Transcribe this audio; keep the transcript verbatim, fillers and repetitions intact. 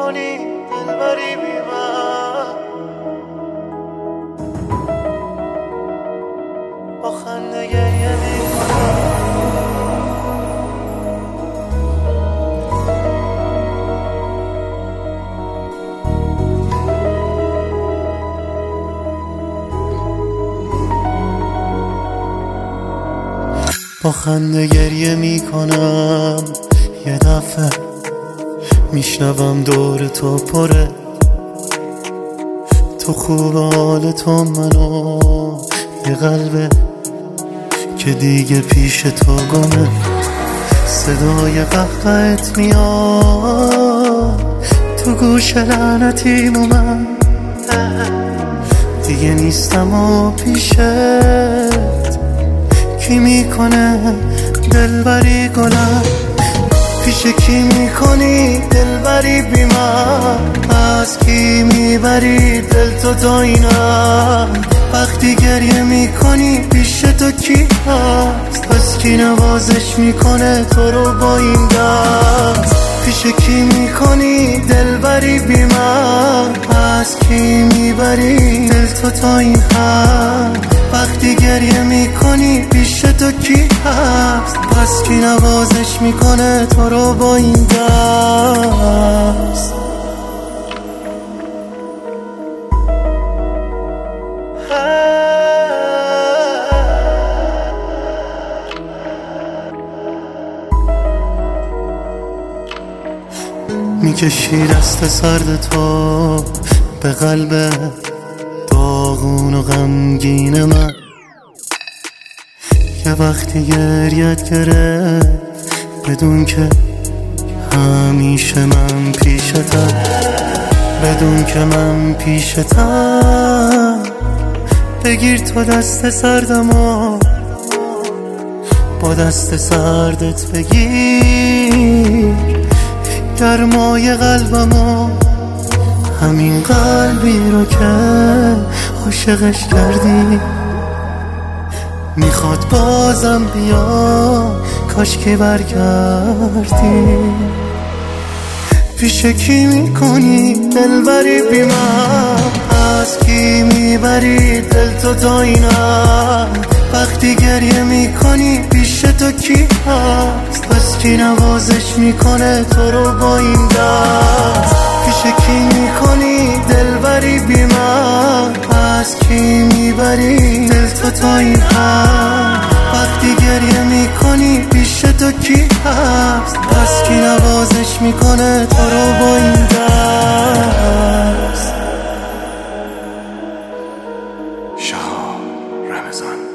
میکنی دلبری بی من؟ با خنده گریه میکنم. با خنده گریه میکنم. یه دفعه میشنوم دور تو پره، تو خوب حال تو منو، یه قلبه که دیگه پیش تو گمه. صدای قهقهت میاد تو گوش لعنتیمو، من دیگه نیستم و پیشت کی میکنه دلبری گلم؟ پیش کی میکنی دلبری بی من؟ از کی میبری دل تو داینم؟ وقتی گریه میکنی پیش تو کی هست؟ پس کی نوازش میکنه تو رو با این دست؟ پیش کی میکنی دلبری بی من؟ از کی میبری دل تو تا این حد؟ وقتی گریه میکنی پیش تو کی هست؟ پس کی نوازش میکنه تو رو با این دست؟ میکشی دست سرد تو به قلب داغون و غمگین من. یه وقتی گریت گرفت بدون که همیشه من پیشتم، بدون که من پیشتم. بگیر تو دست سردم و با دست سردت بگیر گرمای قلبمو، همین قلبی رو که عاشقش کردی میخواد بازم بیا، کاش که برگردی. پیش کی میکنی دلبری بی من؟ از کی میبری دل تو داینم؟ وقتی گریه میکنی پیش تو کی هست؟ پس کی نوازش میکنه تو رو با این دست؟ پیش کی میکنی دلبری بی من؟ از کی میبری دل تو تا این حد؟ وقتی گریه میکنی پیش تو کی هست؟ پس کی نوازش میکنه تو رو با این دست؟ شهاب رمضان.